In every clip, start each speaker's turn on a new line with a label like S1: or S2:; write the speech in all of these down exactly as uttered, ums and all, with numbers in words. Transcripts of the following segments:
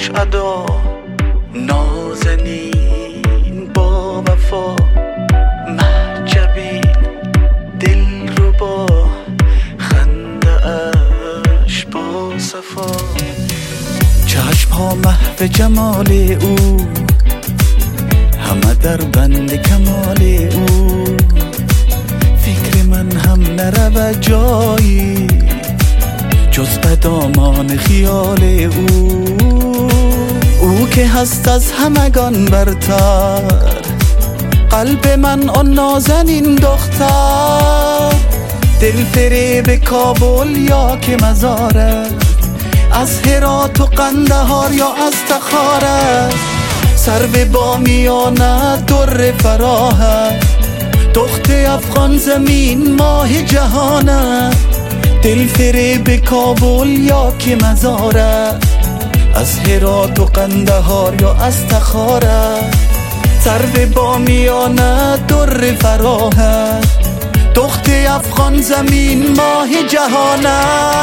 S1: خوش ادا نازنین با وفا محجبین دل رو با خنده اش با صفا چشم ها محو جمال او همه در بند کمال او فکر من هم نرود جایی جز به دامان خیال او او که هست از همگان برتر قلب من آن نازنین دختر دل فریب کابل یا که مزارت از هرات و قندهار یا از تخارت سرو بامیانه در فراحت دخت افغان زمین ماه جهانه دل فریب کابل یا که مزارت از هرات و قندهار یا از تخارت سرو بامیانه در فراحت دخت افغان زمین ماه جهانه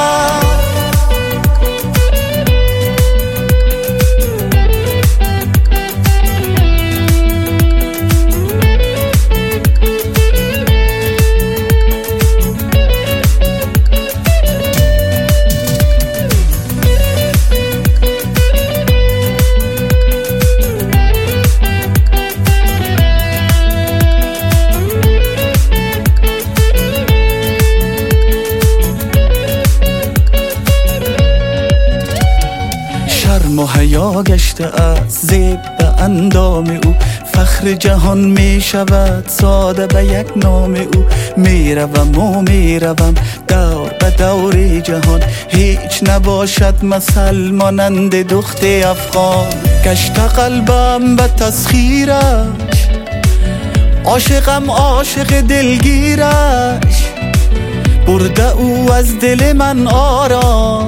S1: و حیا گشته از زیب به اندام او فخر جهان می شود ساده به یک نام او می روم و می روم دور به دور جهان هیچ نباشد مثل مانند دخت افغان گشت قلبم به تسخیرش عاشقم عاشق دلگیرش برده او از دل من آرام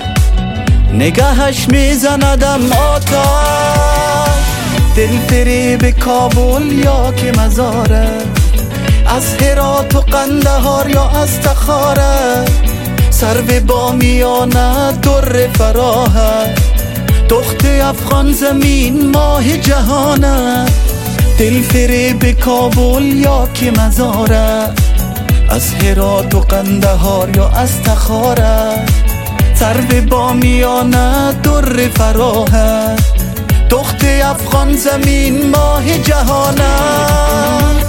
S1: نگاهش میزندم آتش دل فریب کابل یا که مزارت از هرات و قندهار یا از تخارت سرو بامیانه در فراحت دخت افغان زمین ماه جهانه دل فریب کابل یا که مزارت از هرات و قندهار یا از تخارت سرو بامیانه در فراحت دخت افغان زمین ماه جهانه